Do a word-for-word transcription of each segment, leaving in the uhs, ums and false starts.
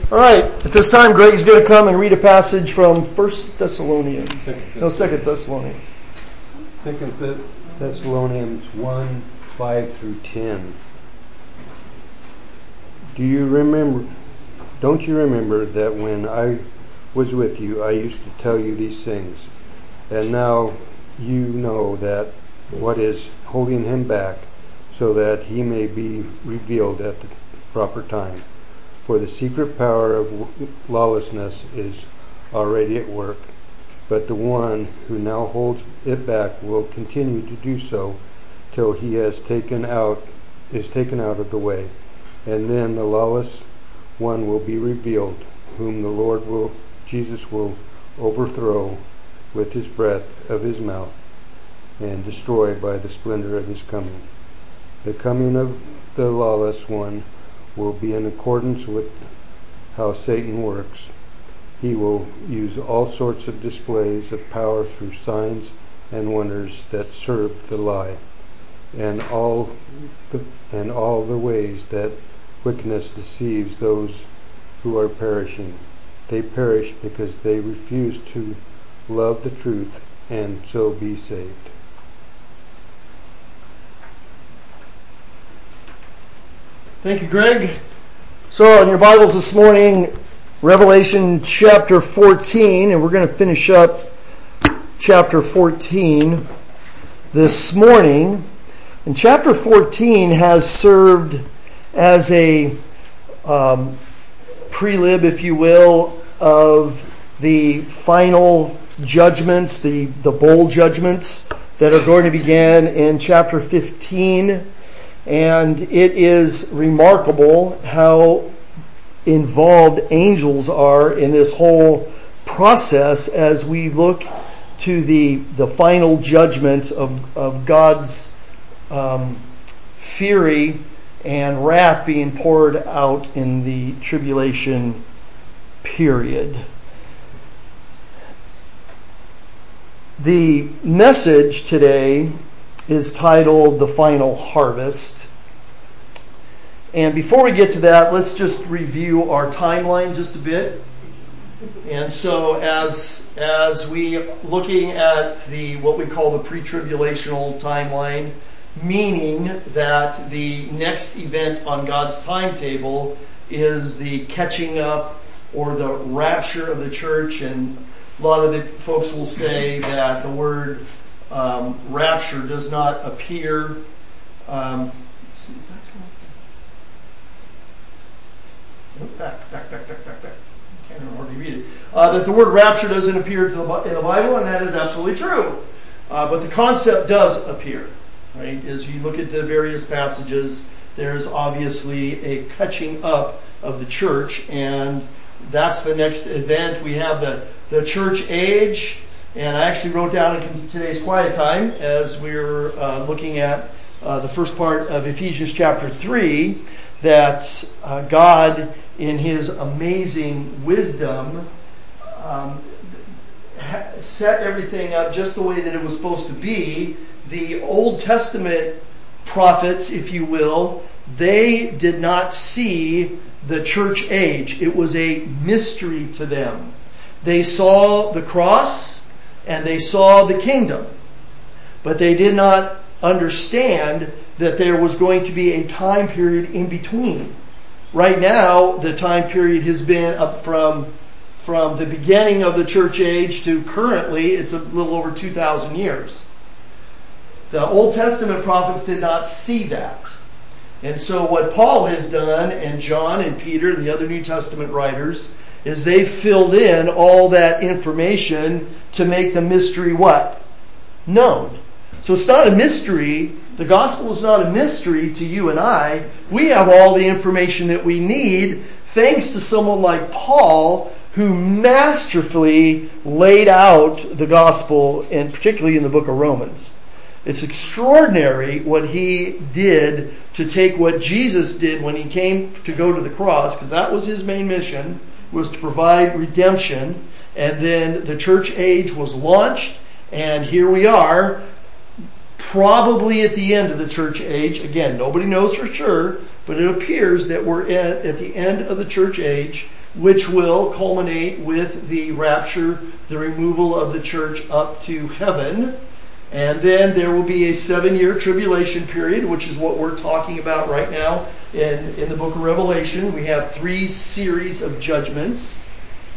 All right, at this time, Greg's going to come and read a passage from First Thessalonians. Second, no, Second Thessalonians. Second Thessalonians one, five through ten. Do you remember, don't you remember that when I was with you, I used to tell you these things? And now you know that what is holding him back, so that he may be revealed at the proper time. For the secret power of lawlessness is already at work, but the one who now holds it back will continue to do so till he has taken out is taken out of the way. And then the lawless one will be revealed, whom the Lord will Jesus will overthrow with his breath of his mouth and destroy by the splendor of his coming. The coming of the lawless one will be in accordance with how Satan works. He will use all sorts of displays of power through signs and wonders that serve the lie, and all the, and all the ways that wickedness deceives those who are perishing. They perish because they refuse to love the truth and so be saved. Thank you, Greg. So in your Bibles this morning, Revelation chapter fourteen, and we're going to finish up chapter fourteen this morning. And chapter fourteen has served as a um, prelib, if you will, of the final judgments, the, the bowl judgments that are going to begin in chapter fifteen. And it is remarkable how involved angels are in this whole process as we look to the the final judgments of, of God's um, fury and wrath being poured out in the tribulation period. The message today is titled The Final Harvest. And before we get to that, let's just review our timeline just a bit. And so as as we looking at the what we call the pre-tribulational timeline, meaning that the next event on God's timetable is the catching up or the rapture of the church. And a lot of the folks will say that the word Um, rapture does not appear. Um, let's see, is that oh, back, back, back, back, back, back. I can't remember how to read it. Uh, that the word rapture doesn't appear to the, in the Bible, and that is absolutely true. Uh, but the concept does appear, right? As you look at the various passages, there's obviously a catching up of the church, and that's the next event. We have the, the church age. And I actually wrote down in today's quiet time as we were uh, looking at uh, the first part of Ephesians chapter three that uh, God, in His amazing wisdom, um, ha- set everything up just the way that it was supposed to be. The Old Testament prophets, if you will, they did not see the church age. It was a mystery to them. They saw the cross and they saw the kingdom, but they did not understand that there was going to be a time period in between. Right now, the time period has been up from from the beginning of the church age to currently, it's a little over two thousand years. The Old Testament prophets did not see that. And so what Paul has done, and John and Peter and the other New Testament writers, is they filled in all that information to make the mystery what? Known. So it's not a mystery. The gospel is not a mystery to you and I. We have all the information that we need thanks to someone like Paul, who masterfully laid out the gospel, and particularly in the book of Romans. It's extraordinary what he did to take what Jesus did when he came to go to the cross, because that was his main mission, was to provide redemption. And then the church age was launched, and here we are, probably at the end of the church age. Again, nobody knows for sure, but it appears that we're at, at the end of the church age, which will culminate with the rapture, the removal of the church up to heaven. And then there will be a seven-year tribulation period, which is what we're talking about right now in, in the book of Revelation. We have three series of judgments.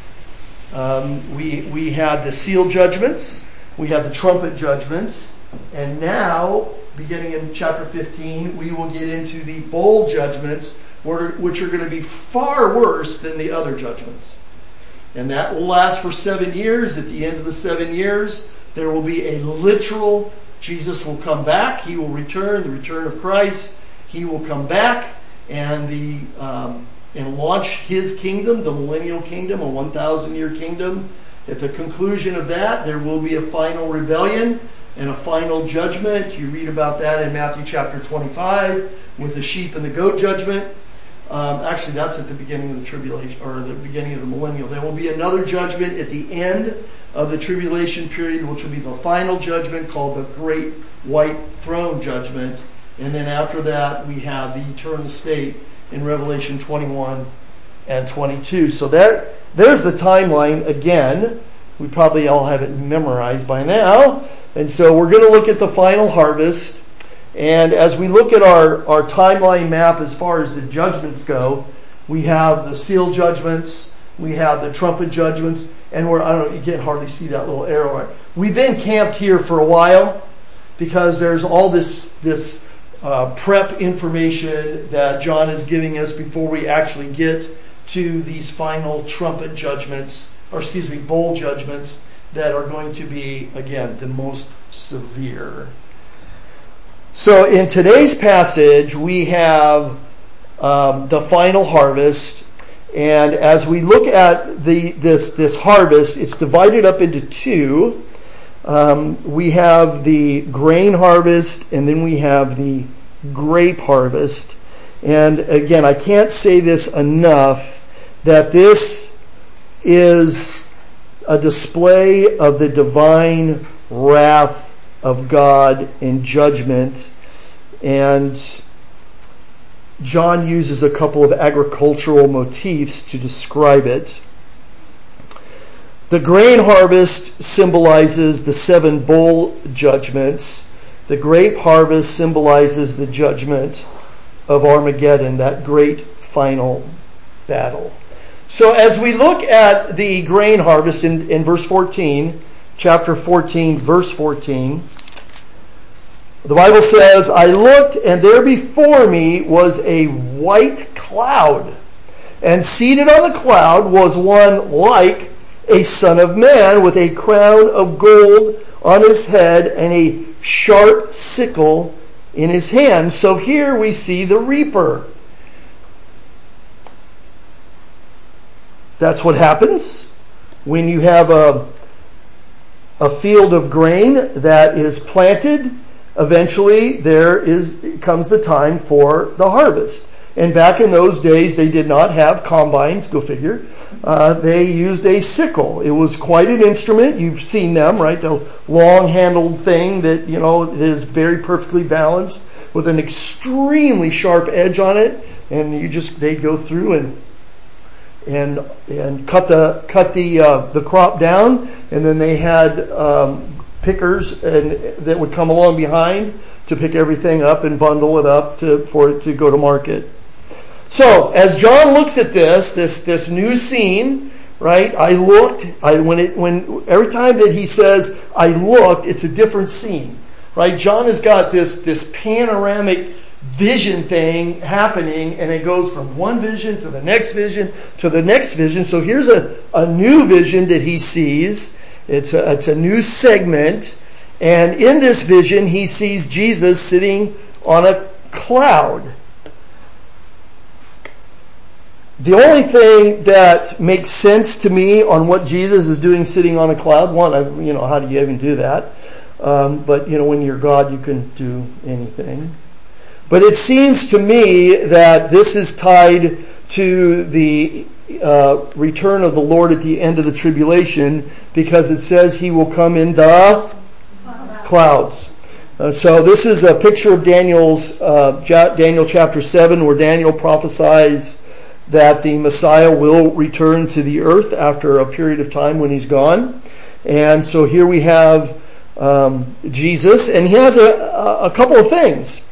Um, we, we had the seal judgments, we had the trumpet judgments, and now, beginning in chapter fifteen, we will get into the bowl judgments, which are going to be far worse than the other judgments. And that will last for seven years. At the end of the seven years, there will be a literal, Jesus will come back, He will return, the return of Christ. He will come back and the um, and launch His kingdom, the millennial kingdom, a one thousand year kingdom. At the conclusion of that, there will be a final rebellion and a final judgment. You read about that in Matthew chapter twenty-five with the sheep and the goat judgment. Um, actually, that's at the beginning of the tribulation, or the beginning of the millennial. There will be another judgment at the end of the tribulation period, which will be the final judgment called the Great White Throne Judgment. And then after that, we have the eternal state in Revelation twenty-one and twenty-two. So there, there's the timeline again. We probably all have it memorized by now. And so we're going to look at the final harvest. And as we look at our, our timeline map as far as the judgments go, we have the seal judgments, we have the trumpet judgments, and we're, I don't know, you can't hardly see that little arrow. We've been camped here for a while because there's all this, this uh, prep information that John is giving us before we actually get to these final trumpet judgments, or excuse me, bowl judgments that are going to be, again, the most severe. So in today's passage, we have um, the final harvest. And as we look at the this this harvest, it's divided up into two. Um, we have the grain harvest, and then we have the grape harvest. And again, I can't say this enough, that this is a display of the divine wrath of God in judgment. And John uses a couple of agricultural motifs to describe it. The grain harvest symbolizes the seven bowl judgments. The grape harvest symbolizes the judgment of Armageddon, that great final battle. So as we look at the grain harvest in, in verse fourteen, chapter fourteen, verse fourteen, the Bible says, I looked, and there before me was a white cloud, and seated on the cloud was one like a son of man, with a crown of gold on his head and a sharp sickle in his hand. So here we see the reaper. That's what happens when you have a, a field of grain that is planted. Eventually, there is comes the time for the harvest. And back in those days, they did not have combines, go figure. Uh, they used a sickle. It was quite an instrument. You've seen them, right? The long-handled thing that, you know, is very perfectly balanced with an extremely sharp edge on it. And you just, they'd go through and and and cut the cut the uh, the crop down, and then they had um, pickers and that would come along behind to pick everything up and bundle it up to for it to go to market. So as John looks at this, this this new scene, right? I looked. I when it when every time that he says I looked, it's a different scene, right? John has got this this panoramic vision thing happening, and it goes from one vision to the next vision to the next vision. So here's a, a new vision that he sees. It's a, it's a new segment, and in this vision he sees Jesus sitting on a cloud. The only thing that makes sense to me on what Jesus is doing sitting on a cloud, one, I, you know, how do you even do that? Um, but, you know, when you're God, you can do anything. But it seems to me that this is tied to the uh, return of the Lord at the end of the tribulation, because it says he will come in the clouds. Uh, so this is a picture of Daniel's uh, Daniel chapter seven, where Daniel prophesies that the Messiah will return to the earth after a period of time when he's gone. And so here we have um, Jesus, and he has a, a couple of things.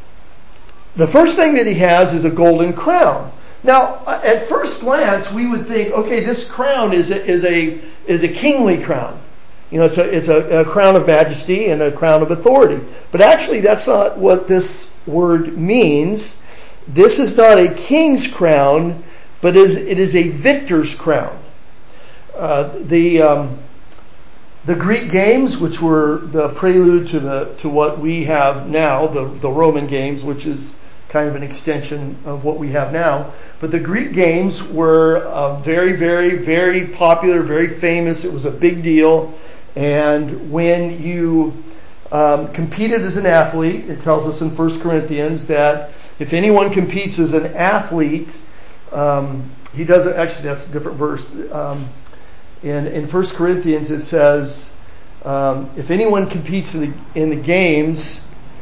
The first thing that he has is a golden crown. Now, at first glance, we would think, okay, this crown is a, is a is a kingly crown. You know, it's a it's a, a crown of majesty and a crown of authority. But actually, that's not what this word means. This is not a king's crown, but is it is a victor's crown. Uh, the um, the Greek games, which were the prelude to the to what we have now, the the Roman games, which is kind of an extension of what we have now. But the Greek games were uh, very, very, very popular, very famous. It was a big deal. And when you um, competed as an athlete, it tells us in First Corinthians that if anyone competes as an athlete, um, he doesn't, actually that's a different verse. Um, in, in First Corinthians it says, um, if anyone competes in the, in the games,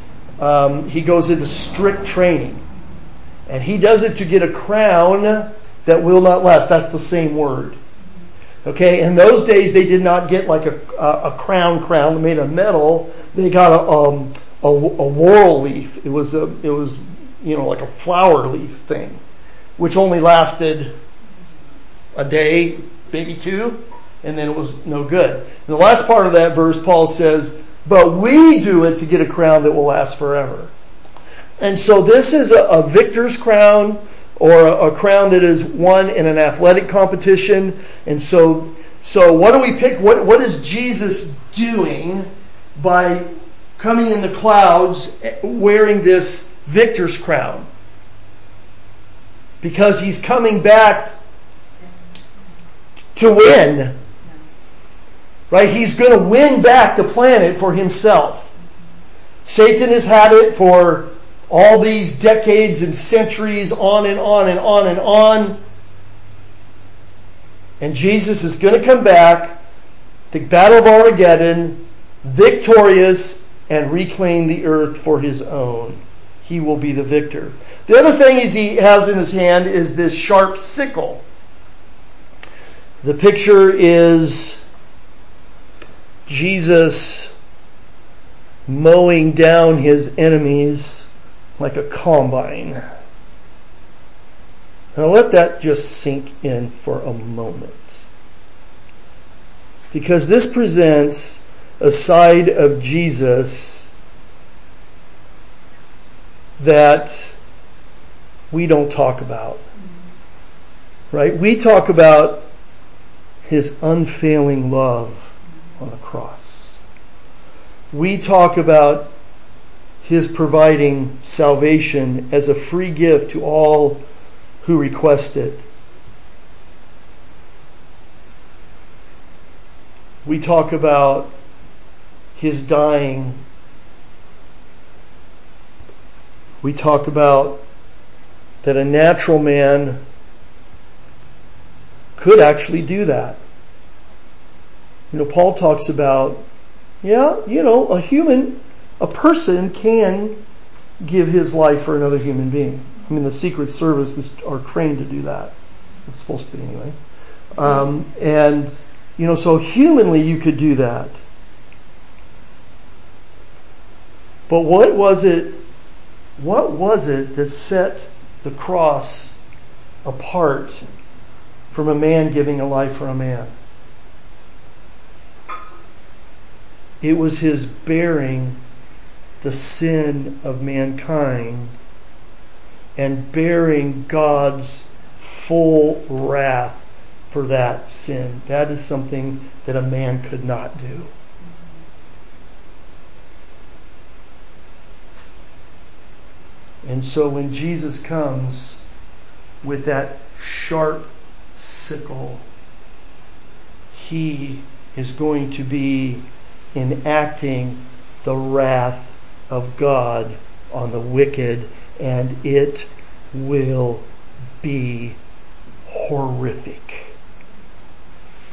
um, he goes into strict training. And he does it to get a crown that will not last. That's the same word. Okay, in those days they did not get like a, a, a crown crown made of metal. They got a, um, a, a laurel leaf. It was a, it was, you know, like a flower leaf thing, which only lasted a day, maybe two, and then it was no good. In the last part of that verse, Paul says, but we do it to get a crown that will last forever. And so this is a, a victor's crown, or a, a crown that is won in an athletic competition. And so, so what do we pick? What, what is Jesus doing by coming in the clouds wearing this victor's crown? Because he's coming back to win. Right? He's going to win back the planet for himself. Satan has had it for all these decades and centuries, on and on and on and on. And Jesus is going to come back, the Battle of Armageddon, victorious, and reclaim the earth for his own. He will be the victor. The other thing is he has in his hand is this sharp sickle. The picture is Jesus mowing down his enemies like a combine. Now let that just sink in for a moment. Because this presents a side of Jesus that we don't talk about. Right? We talk about his unfailing love on the cross. We talk about his providing salvation as a free gift to all who request it. We talk about his dying. We talk about that a natural man could actually do that. You know, Paul talks about, yeah, you know, a human A person can give his life for another human being. I mean, the Secret Service is, are trained to do that. It's supposed to be anyway. Um, and, you know, so humanly you could do that. But what was it, what was it that set the cross apart from a man giving a life for a man? It was his bearing the sin of mankind and bearing God's full wrath for that sin. That is something that a man could not do. And so when Jesus comes with that sharp sickle, he is going to be enacting the wrath of God on the wicked, and it will be horrific.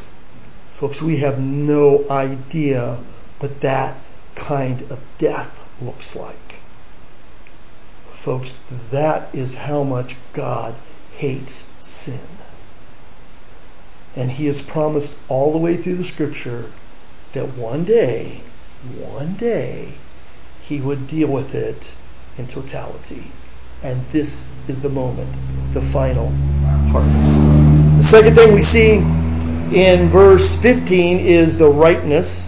Folks, we have no idea what that kind of death looks like. Folks, that is how much God hates sin. And He has promised all the way through the Scripture that one day, one day, He would deal with it in totality. And this is the moment, the final harvest. The second thing we see in verse fifteen is the rightness.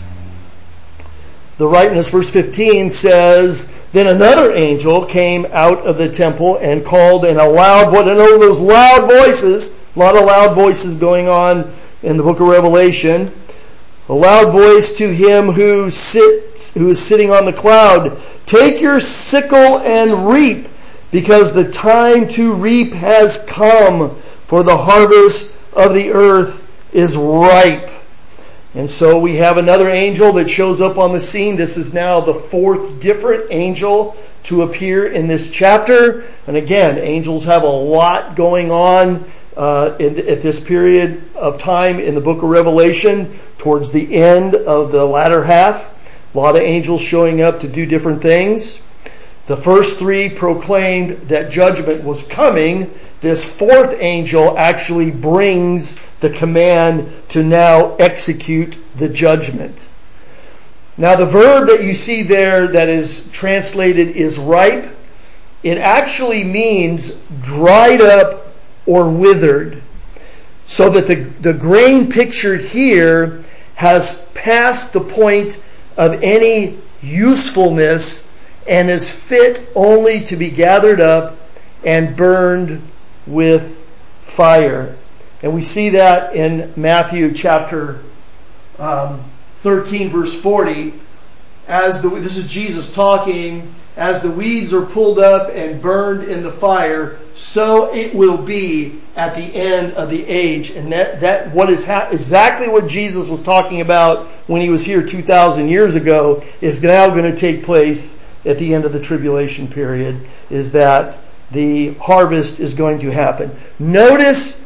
The rightness, verse fifteen says, "Then another angel came out of the temple and called in a loud voice." And over those loud voices, a lot of loud voices going on in the book of Revelation. A loud voice to him who sits, who is sitting on the cloud, "Take your sickle and reap, because the time to reap has come, for the harvest of the earth is ripe." And so we have another angel that shows up on the scene. This is now the fourth different angel to appear in this chapter. And again, angels have a lot going on uh, in, at this period of time in the book of Revelation, towards the end of the latter half. A lot of angels showing up to do different things. The first three proclaimed that judgment was coming. This fourth angel actually brings the command to now execute the judgment. Now the verb that you see there that is translated is ripe. It actually means dried up or withered. So that the, the grain pictured here has passed the point of any usefulness and is fit only to be gathered up and burned with fire. And we see that in Matthew chapter um, thirteen, verse forty. As the, this is Jesus talking, "As the weeds are pulled up and burned in the fire, so it will be at the end of the age." And that, that what is ha- exactly what Jesus was talking about when He was here two thousand years ago is now going to take place at the end of the tribulation period, is that the harvest is going to happen. Notice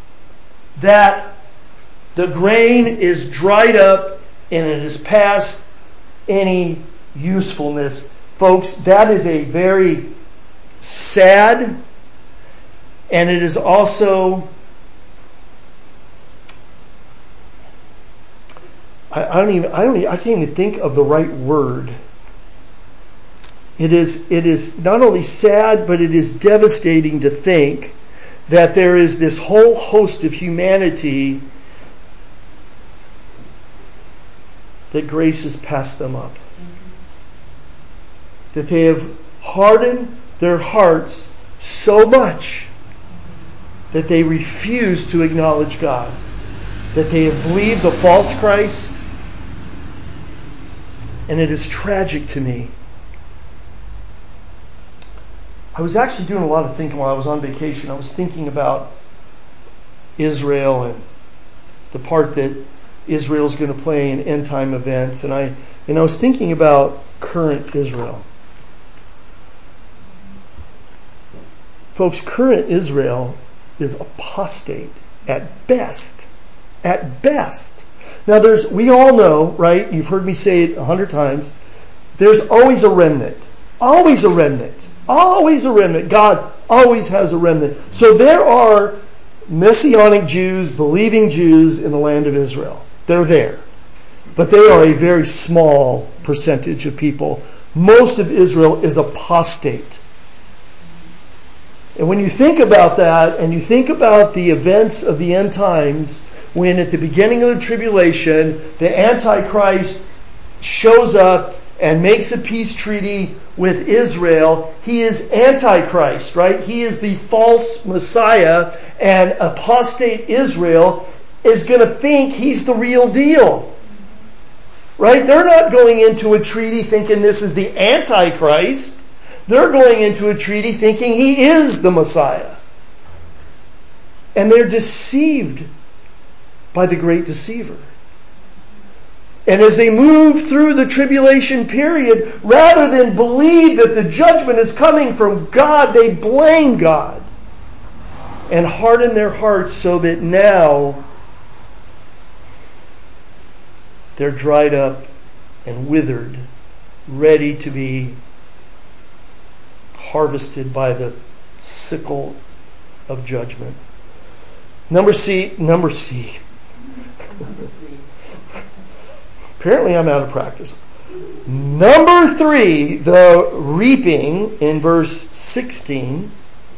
that the grain is dried up and it is past any usefulness. Folks, that is a very sad, and it is also, I, I don't even, I don't, even, I can't even think of the right word. It is, it is not only sad, but it is devastating to think that there is this whole host of humanity that grace has passed them up. That they have hardened their hearts so much that they refuse to acknowledge God. That they have believed the false Christ. And it is tragic to me. I was actually doing a lot of thinking while I was on vacation. I was thinking about Israel and the part that Israel is going to play in end time events. And I, and I was thinking about current Israel. Folks, current Israel is apostate at best. At best. Now there's, we all know, right? You've heard me say it a hundred times. There's always a remnant. Always a remnant. Always a remnant. God always has a remnant. So there are Messianic Jews, believing Jews in the land of Israel. They're there. But they are a very small percentage of people. Most of Israel is apostate. And when you think about that, and you think about the events of the end times, when at the beginning of the tribulation, the Antichrist shows up and makes a peace treaty with Israel, he is Antichrist, right? He is the false Messiah, and apostate Israel is going to think he's the real deal. Right? They're not going into a treaty thinking this is the Antichrist. They're going into a treaty thinking he is the Messiah. And they're deceived by the great deceiver. And as they move through the tribulation period, rather than believe that the judgment is coming from God, they blame God and harden their hearts so that now they're dried up and withered ready to be harvested by the sickle of judgment. Number C, number C. Apparently I'm out of practice. Number three, the reaping in verse sixteen.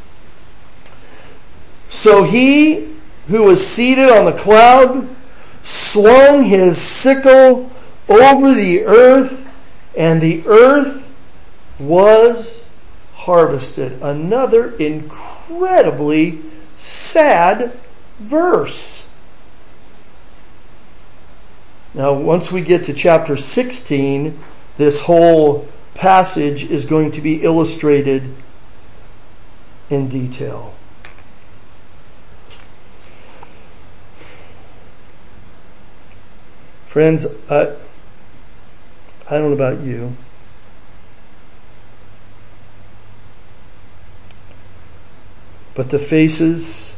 So he who was seated on the cloud slung his sickle over the earth, and the earth was harvested. Another incredibly sad verse. Now, once we get to chapter sixteen, this whole passage is going to be illustrated in detail. Friends, I, I don't know about you, but the faces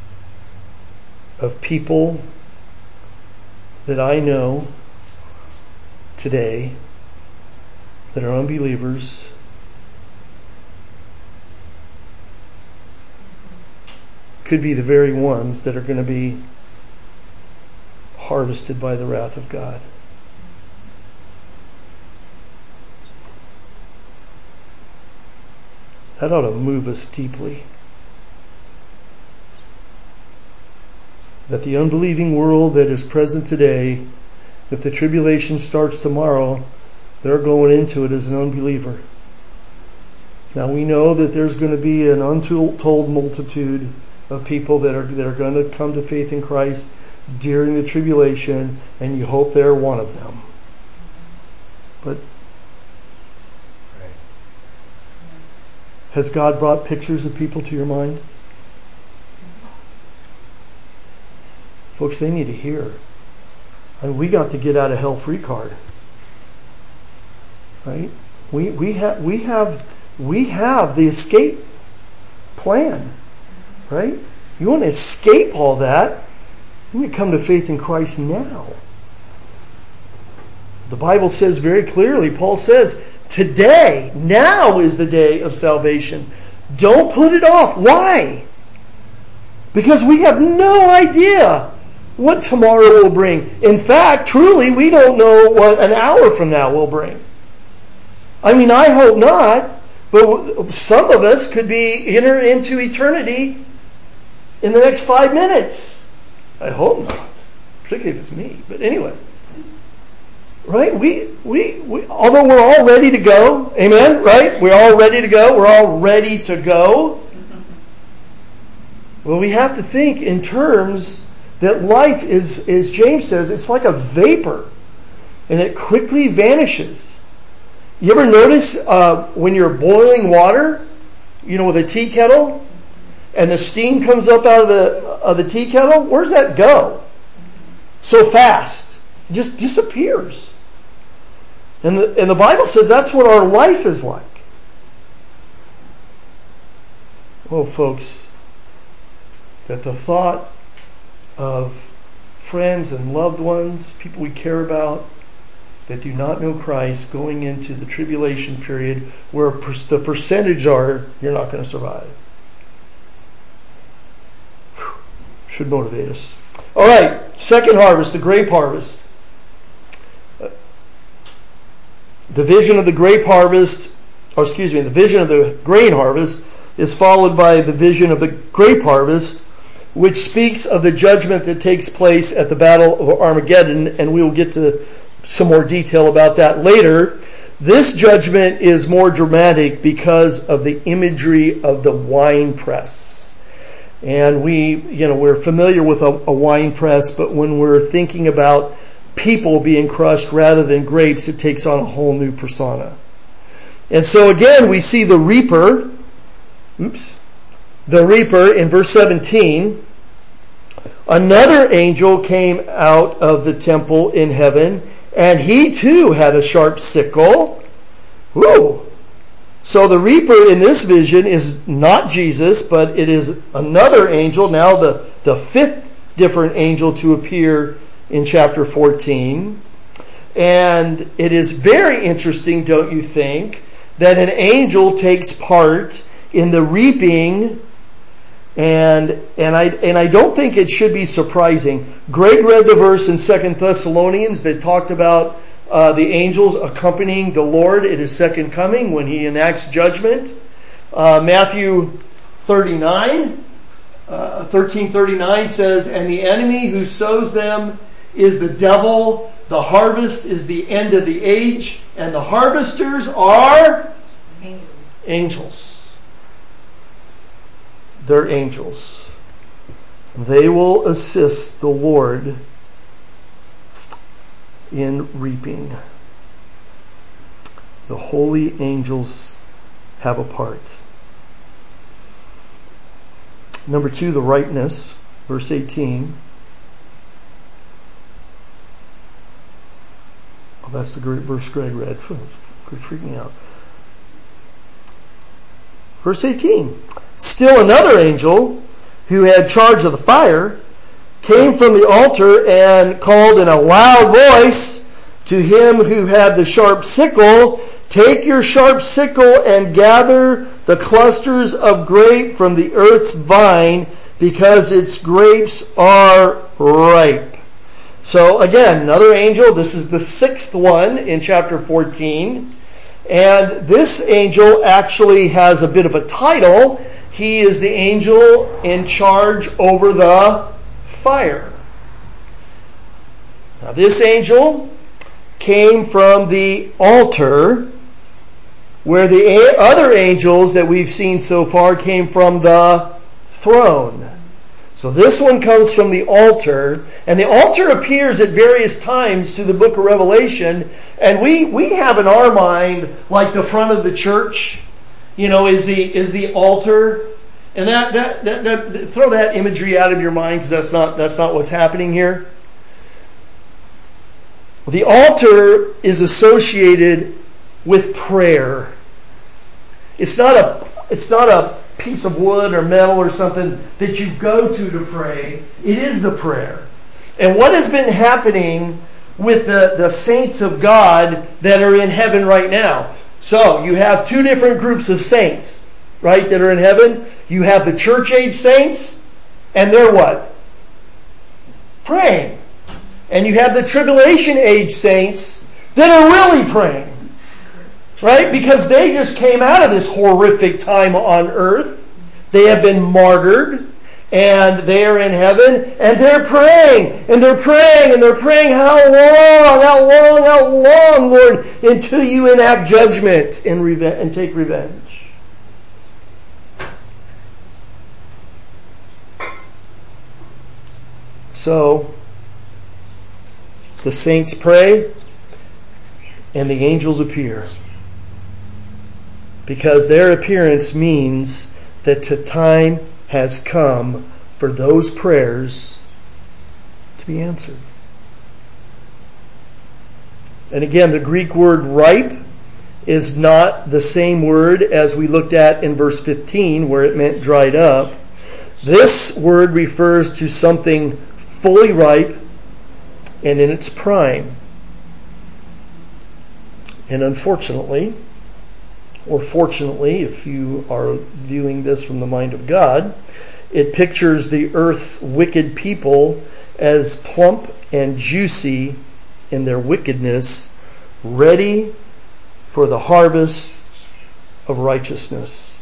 of people that I know today that are unbelievers could be the very ones that are going to be harvested by the wrath of God. That ought to move us deeply. That the unbelieving world that is present today, if the tribulation starts tomorrow, they're going into it as an unbeliever. Now we know that there's going to be an untold multitude of people that are that are going to come to faith in Christ during the tribulation, and you hope they're one of them. But has God brought pictures of people to your mind? Folks, they need to hear. I mean, we got the get out of hell free card. Right? We we have we have we have the escape plan. Right? You want to escape all that, you need to come to faith in Christ now. The Bible says very clearly, Paul says, today, now is the day of salvation. Don't put it off. Why? Because we have no idea what tomorrow will bring. In fact, truly, we don't know what an hour from now will bring. I mean, I hope not, but some of us could be enter into eternity in the next five minutes. I hope not, particularly if it's me. But anyway, right? We, we, we, although we're all ready to go, amen, right? We're all ready to go. We're all ready to go. Well, we have to think in terms that life is, as James says, it's like a vapor, and it quickly vanishes. You ever notice uh, when you're boiling water, you know, with a tea kettle, and the steam comes up out of the of the tea kettle? Where does that go? So fast, it just disappears. And the and the Bible says that's what our life is like. Oh, folks, that the thought of friends and loved ones, people we care about, that do not know Christ going into the tribulation period where the percentage are, you're not going to survive. Whew. Should motivate us. All right, second harvest, the grape harvest. The vision of the grape harvest, or excuse me, the vision of the grain harvest is followed by the vision of the grape harvest, which speaks of the judgment that takes place at the Battle of Armageddon, and we will get to some more detail about that later. This judgment is more dramatic because of the imagery of the wine press. And we, you know, we're familiar with a, a wine press, but when we're thinking about people being crushed rather than grapes, it takes on a whole new persona. And so again, we see the reaper, oops, the reaper in verse seventeen. Another angel came out of the temple in heaven, and he too had a sharp sickle. Woo! So the reaper in this vision is not Jesus, but it is another angel, now the, the fifth different angel to appear in chapter fourteen. And it is very interesting, don't you think, that an angel takes part in the reaping. And and I and I don't think it should be surprising. Greg read the verse in Second Thessalonians that talked about uh, the angels accompanying the Lord at His second coming when He enacts judgment. Uh, Matthew thirty-nine, uh, thirteen thirty-nine says, "And the enemy who sows them is the devil. The harvest is the end of the age, and the harvesters are angels." Angels. They're angels. They will assist the Lord in reaping. The holy angels have a part. Number two, the ripeness. Verse eighteen. Oh, that's the great verse Greg read. Quit freaking out. Verse eighteen. Still another angel who had charge of the fire came from the altar and called in a loud voice to him who had the sharp sickle, "Take your sharp sickle and gather the clusters of grape from the earth's vine, because its grapes are ripe." So again, another angel. This is the sixth one in chapter fourteen. And this angel actually has a bit of a title. He is the angel in charge over the fire. Now, this angel came from the altar, where the other angels that we've seen so far came from the throne. So this one comes from the altar, and the altar appears at various times through the book of Revelation, and we, we have in our mind like the front of the church, you know, is the is the altar. And that, that, that, that throw that imagery out of your mind, because that's not that's not what's happening here. The altar is associated with prayer. It's not a it's not a piece of wood or metal or something that you go to to pray. It is the prayer. And what has been happening with the, the saints of God that are in heaven right now? So you have two different groups of saints, right, that are in heaven. You have the church age saints, and they're what? Praying. And you have the tribulation age saints that are really praying. Right? Because they just came out of this horrific time on earth. They have been martyred, and they are in heaven, and they're praying, and they're praying, and they're praying, how long, how long, how long, Lord, until you enact judgment and, reve- and take revenge. So, the saints pray, and the angels appear. Because their appearance means that the time has come for those prayers to be answered. And again, the Greek word ripe is not the same word as we looked at in verse fifteen, where it meant dried up. This word refers to something fully ripe and in its prime. And unfortunately, or fortunately, if you are viewing this from the mind of God, it pictures the earth's wicked people as plump and juicy in their wickedness, ready for the harvest of righteousness.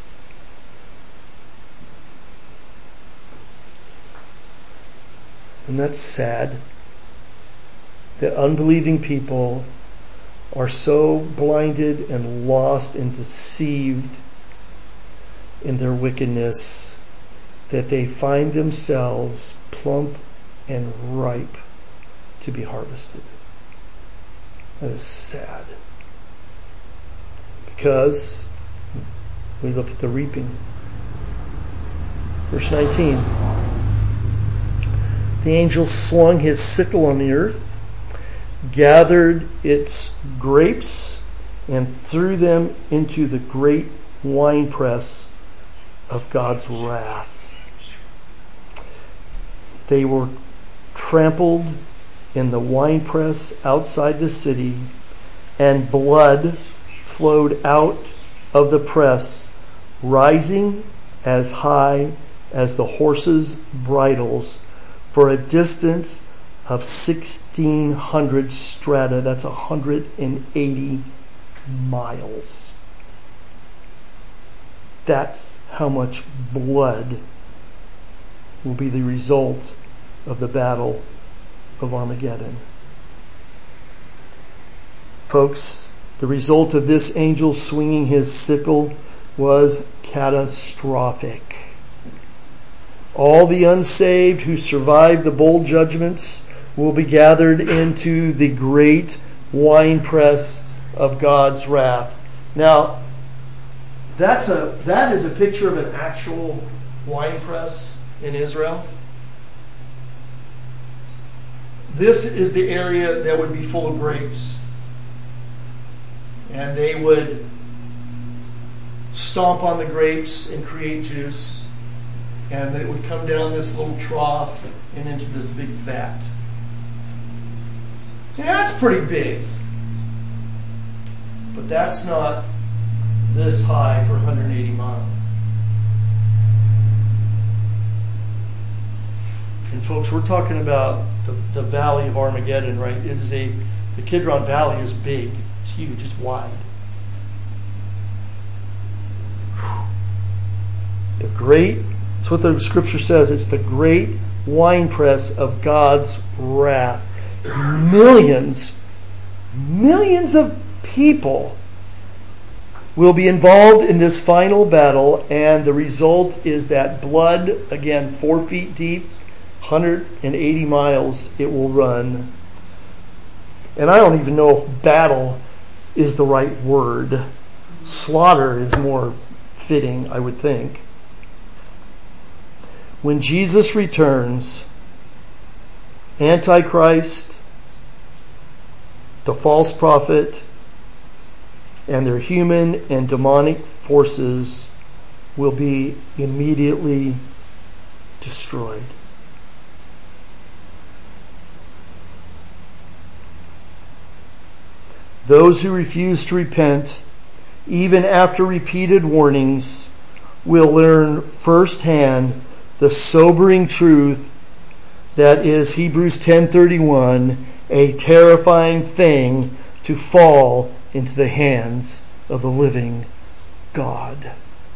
And that's sad that unbelieving people are so blinded and lost and deceived in their wickedness that they find themselves plump and ripe to be harvested. That is sad. Because we look at the reaping. Verse nineteen. The angel swung his sickle on the earth, gathered its grapes, and threw them into the great winepress of God's wrath. They were trampled in the winepress outside the city, and blood flowed out of the press, rising as high as the horses' bridles for a distance of sixteen hundred strata. That's one hundred eighty miles. That's how much blood will be the result of the battle of Armageddon. Folks, the result of this angel swinging his sickle was catastrophic. All the unsaved who survived the bowl judgments will be gathered into the great winepress of God's wrath. Now, that's a that is a picture of an actual winepress in Israel. This is the area that would be full of grapes. And they would stomp on the grapes and create juice. And it would come down this little trough and into this big vat. Yeah, that's pretty big. But that's not this high for one hundred eighty miles. And folks, we're talking about the, the Valley of Armageddon, right? It is a the Kidron Valley is big. It's huge. It's wide. The great, that's what the scripture says. It's the great winepress of God's wrath. Millions, millions of people will be involved in this final battle, and the result is that blood, again, four feet deep, one hundred eighty miles it will run. And I don't even know if battle is the right word. Slaughter is more fitting, I would think. When Jesus returns, Antichrist, the false prophet, and their human and demonic forces will be immediately destroyed. Those who refuse to repent, even after repeated warnings, will learn firsthand the sobering truth that is Hebrews ten thirty-one, a terrifying thing to fall into the hands of the living God.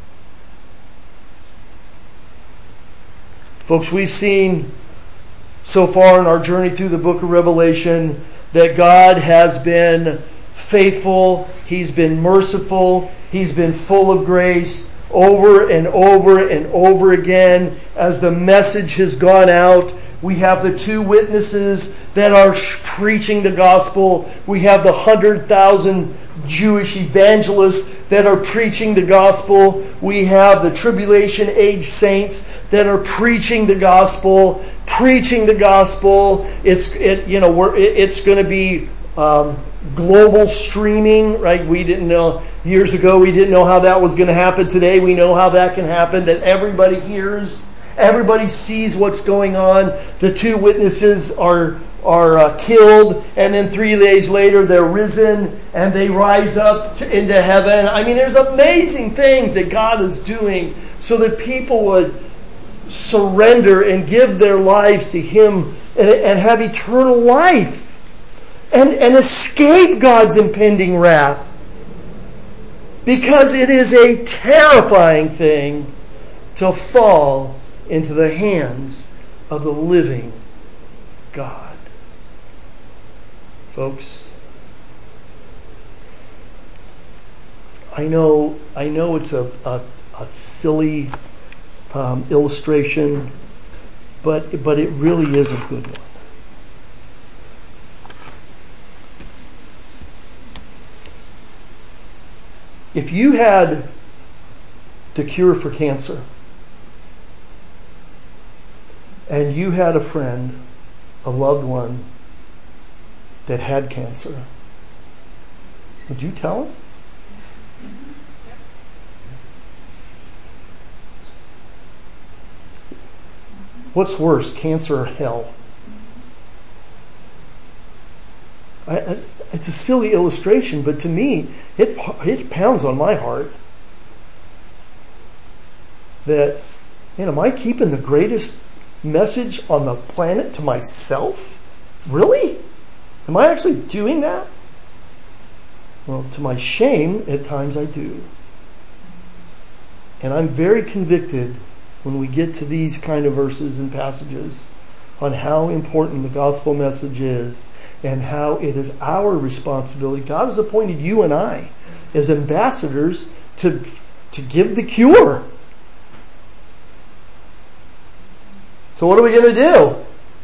Folks, we've seen so far in our journey through the book of Revelation that God has been faithful, He's been merciful, He's been full of grace over and over and over again. As the message has gone out, we have the two witnesses that are preaching the gospel. We have the one hundred thousand Jewish evangelists that are preaching the gospel. We have the tribulation age saints that are preaching the gospel, preaching the gospel. It's it you know we're it, it's going to be um, global streaming, right? We didn't know years ago. We didn't know how that was going to happen. Today we know how that can happen. That everybody hears, everybody sees what's going on. The two witnesses are are uh, killed, and then three days later they're risen and they rise up to, into heaven. I mean, there's amazing things that God is doing so that people would surrender and give their lives to Him and, and have eternal life and, and escape God's impending wrath. Because it is a terrifying thing to fall into the hands of the living God. Folks, I know I know it's a, a, a silly um, illustration, but but it really is a good one. If you had the cure for cancer, and you had a friend, a loved one, that had cancer, would you tell him? What's worse, cancer or hell? I, I, it's a silly illustration, but to me, it, it pounds on my heart that, man, am I keeping the greatest message on the planet to myself? Really? Am I actually doing that? Well, to my shame, at times I do. And I'm very convicted when we get to these kind of verses and passages on how important the gospel message is and how it is our responsibility. God has appointed you and I as ambassadors to, to give the cure. So what are we going to do?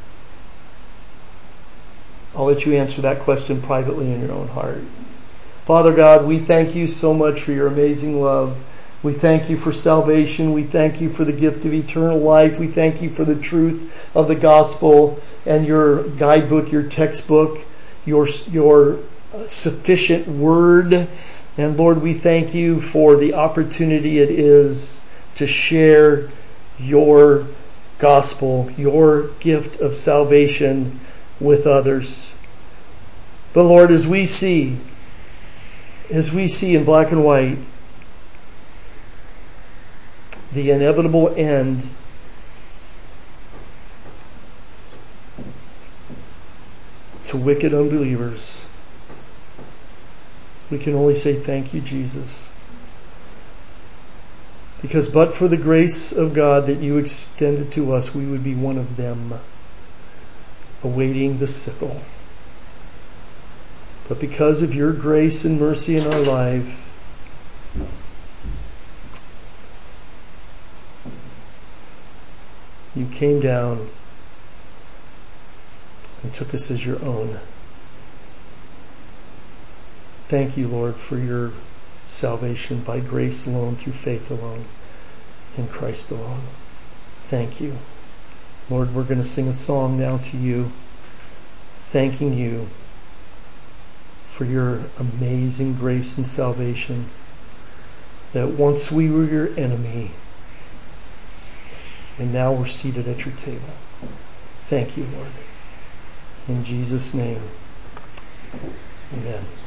I'll let you answer that question privately in your own heart. Father God, we thank you so much for your amazing love. We thank you for salvation. We thank you for the gift of eternal life. We thank you for the truth of the gospel and your guidebook, your textbook, your, your sufficient word. And Lord, we thank you for the opportunity it is to share your gospel, your gift of salvation with others. But Lord, as we see, as we see in black and white, the inevitable end to wicked unbelievers, we can only say thank you, Jesus. Because but for the grace of God that you extended to us, we would be one of them, awaiting the sickle. But because of your grace and mercy in our life, you came down and took us as your own. Thank you, Lord, for your salvation by grace alone, through faith alone, in Christ alone. Thank you. Lord, we're going to sing a song now to you, thanking you for your amazing grace and salvation, that once we were your enemy, and now we're seated at your table. Thank you, Lord. In Jesus' name, amen.